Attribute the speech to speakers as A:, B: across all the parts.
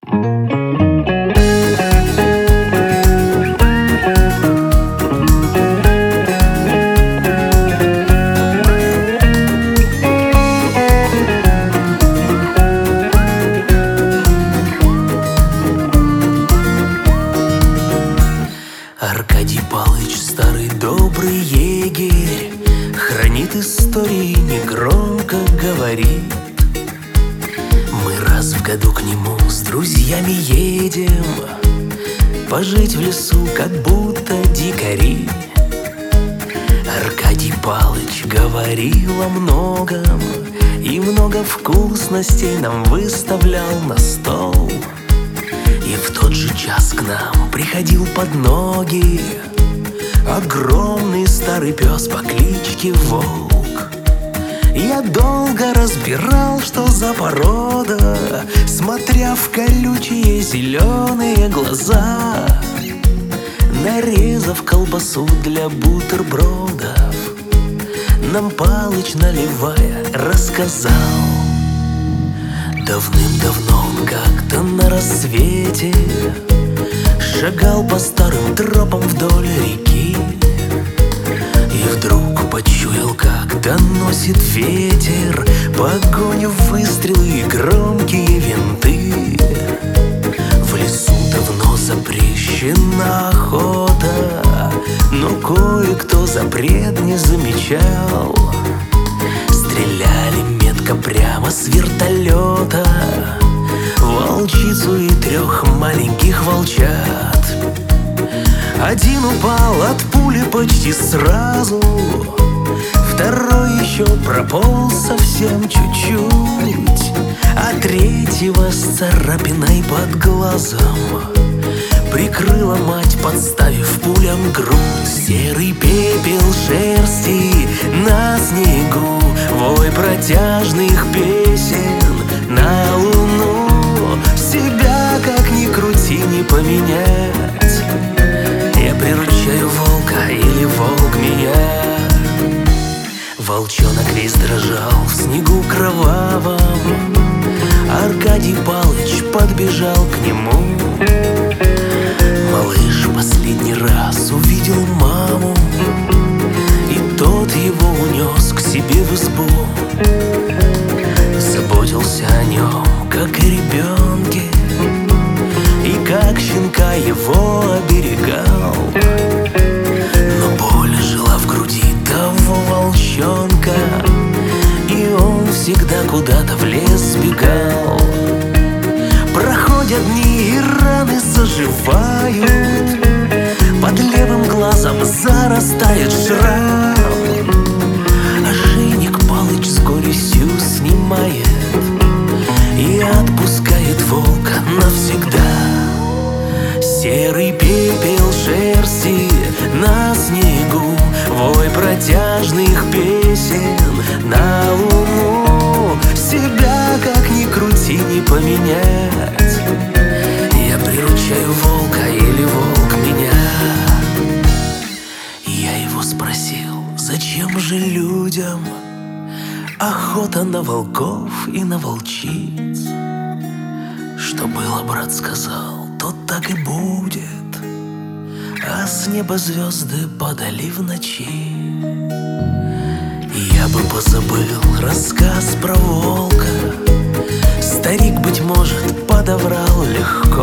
A: Аркадий Палыч, старый добрый егерь, хранит истории, негромко говорит. Мы раз в году к нему с друзьями едем пожить в лесу, как будто дикари. Аркадий Палыч говорил о многом и много вкусностей нам выставлял на стол. И в тот же час к нам приходил под ноги огромный старый пес по кличке Волк. Я долго разбирал, что за порода, смотря в колючие зеленые глаза. Нарезав колбасу для бутербродов, нам Палыч, наливая, рассказал. Давным-давно он как-то на рассвете шагал по старым тропам вдоль реки и вдруг почуял, как доносит ветер погоню, выстрелы и громкие винты. В лесу давно запрещена охота, но кое-кто запрет не замечал. Стреляли метко прямо с вертолета волчицу и 3 маленьких волчат. Один упал от пули почти сразу, второй еще прополз совсем чуть-чуть, а 3-го с царапиной под глазом прикрыла мать, подставив пулям грудь. Серый пепел шерсти на снегу, вой протяжных песен на луну. Себя, как ни крути, не поменять. Я приручаю волка или волк меня. Волчонок весь дрожал в снегу кровавом. Аркадий Палыч подбежал к нему. Малыш последний раз увидел маму, и тот его унес к себе в избу. Заботился о нем, как о ребенке, и как щенка его оберегал. Но боль жила в груди того волчонка, и он всегда куда-то в лес бегал. Проходят дни, и раны заживают, под левым глазом зарастает шрам. Ошейник Палыч с горестью снимает и отпускает волка навсегда. Серый пепел шерсти на снегу, вой протяжных песен на луну. Себя, как ни крути, не поменять. Я приручаю волка или волк меня. Я его спросил, зачем же людям охота на волков и на волчиц? Что было, брат сказал, то так и будет, а с неба звезды падали в ночи. Я бы позабыл рассказ про волка, старик, быть может, подобрал легко.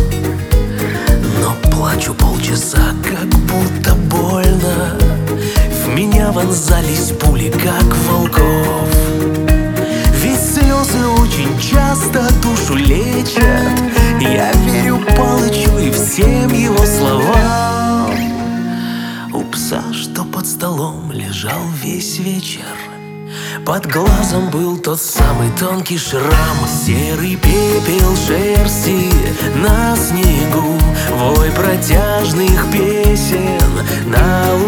A: Но плачу полчаса, как будто больно, в меня вонзались пули, как волков. Ведь слезы очень часто душу лечат. Я верю Палычу и всем его словам. У пса, что под столом лежал весь вечер, под глазом был тот самый тонкий шрам. Серый пепел шерсти на снегу, вой протяжных песен на луну.